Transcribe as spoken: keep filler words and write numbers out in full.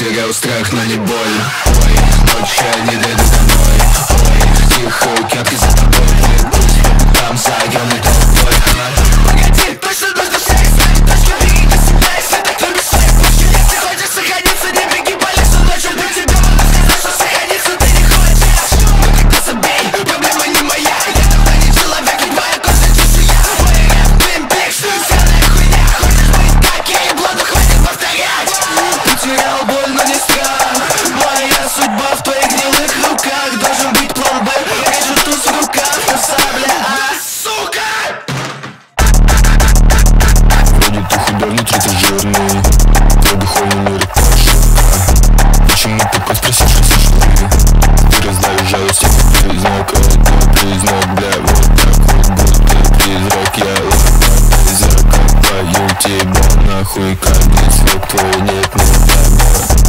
потерял страх, но не больно. Ой, ночь я не дойду домой. Ой, тихо, кепки за тобой. Пусть там за огромной толпой. Погоди, точно нужно всех знать. Точка беги до себя, если так не мешает. Если хочешь сохраниться, не беги по лесу ночью. Для тебя могу сказать, что сохраниться ты не хочешь. Но когда забей, проблема не моя. Я давно не человек, и твоя кожа чешуя. Мой рэп, Twin Peaks, вся хуйня. Хочешь быть как я, и блоду хватит повторять. Потерял боль, но не страх. Моя судьба в твоих гнилых руках. Должен быть план Б, режу туз в руках. Но сабля, а, сука! Вроде ты худой, внутри ты жирный. Твой духовный мир это ошибка. Почему такой спросишь, что слышишь? Ты раздаешь жалость, это признак. Это признак, бля, вот так вот будто призрак. Я лопатой закопаю тебя нахуй. Каждый слог твой нет, не тебя.